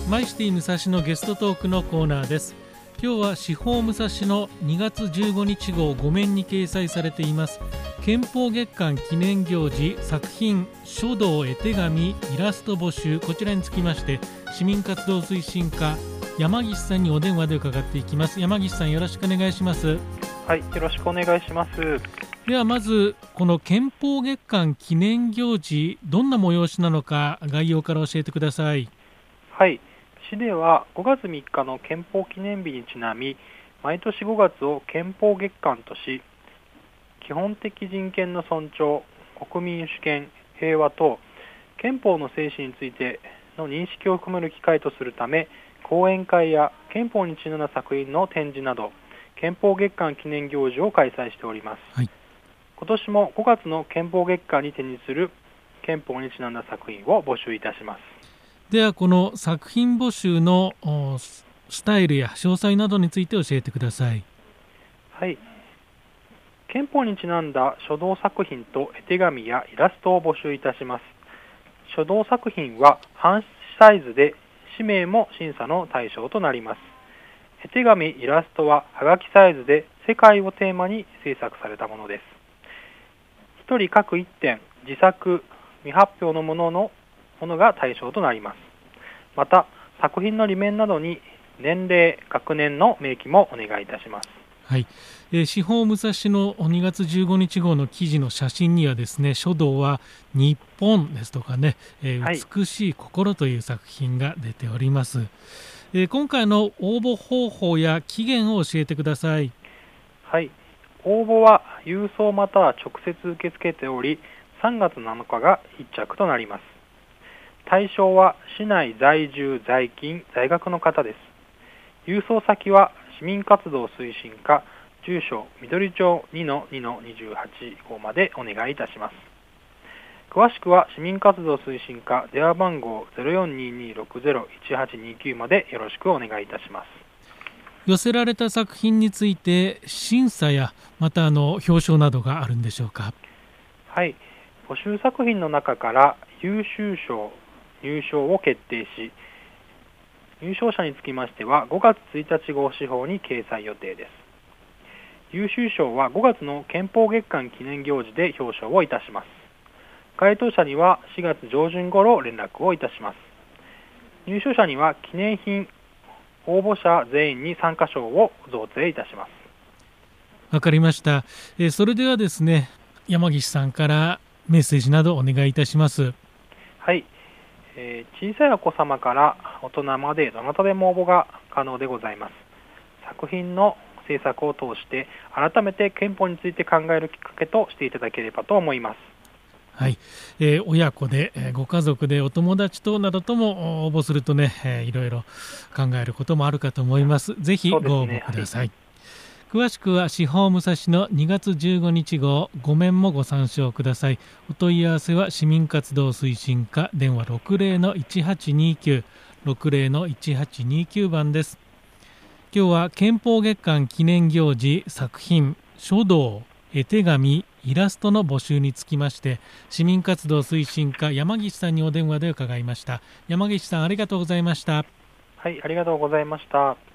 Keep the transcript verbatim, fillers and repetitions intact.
マイシティ武蔵のゲストトークのコーナーです。今日は司法武蔵のにがつじゅうごにち号ご面に掲載されています憲法月間記念行事作品書道絵手紙イラスト募集、こちらにつきまして市民活動推進課山岸さんにお電話で伺っていきます。山岸さん、よろしくお願いします。 はい、よろしくお願いします。 ではまずこの憲法月間記念行事、どんな催しなのか概要から教えてください。 はい、市ではごがつみっかの憲法記念日にちなみ、毎年ごがつを憲法月間とし、基本的人権の尊重、国民主権、平和等憲法の精神についての認識を含める機会とするため、講演会や憲法にちなんだ作品の展示など憲法月間記念行事を開催しております。 はい、 今年もごがつの憲法月間に展示する憲法にちなんだ作品を募集いたします。 ではこの作品募集のスタイルや詳細などについて教えてください。 はい、憲法にちなんだ書道作品と絵手紙やイラストを募集いたします。書道作品は半紙サイズで氏名も審査の対象となります。絵手紙イラストははがきサイズで世界をテーマに制作されたものです。ひとり各いってん自作未発表のもののものが対象となります。また作品の裏面などに年齢学年の明記もお願いいたします。 はい、えー、司法武蔵のにがつじゅうごにち号の記事の写真にはですね、書道は日本ですとかね、えーはい、美しい心という作品が出ております。えー、今回の応募方法や期限を教えてください。 はい、応募は郵送または直接受け付けており、さんがつなのかが必着となります。対象は市内在住在勤在学の方です。郵送先は市民活動推進課住所緑町 にのにのにじゅうはち 号までお願いいたします。詳しくは市民活動推進課電話番号 ゼロよんにーにーろくゼロいちはちにきゅう までよろしくお願いいたします。 寄せられた作品について審査やまたあの表彰などがあるんでしょうか。 はい、募集作品の中から優秀賞入賞を決定し、優勝者につきましてはごがつついたち号司法に掲載予定です。優秀賞はごがつの憲法月間記念行事で表彰をいたします。該当者にはしがつ上旬頃連絡をいたします。入賞者には記念品、応募者全員に参加賞を贈呈いたします。 わかりました。えー、それではですね、山岸さんからメッセージなどお願いいたします。 はい、えー、小さいお子様から大人までどなたでも応募が可能でございます。作品の制作を通して改めて憲法について考えるきっかけとしていただければと思います。 はい、えー、親子で、えー、ご家族でお友達となどとも応募するとね、えー、いろいろ考えることもあるかと思います。ぜひご応募ください。はい、詳しくは司法武蔵のにがつじゅうごにち号ご面もご参照ください。お問い合わせは市民活動推進課電話 ろくぜろのいちはちにきゅう ろくぜろのいちはちにきゅう 番です。今日は憲法月間記念行事作品書道絵手紙イラストの募集につきまして市民活動推進課山岸さんにお電話で伺いました。山岸さん、ありがとうございました。 はい、ありがとうございました。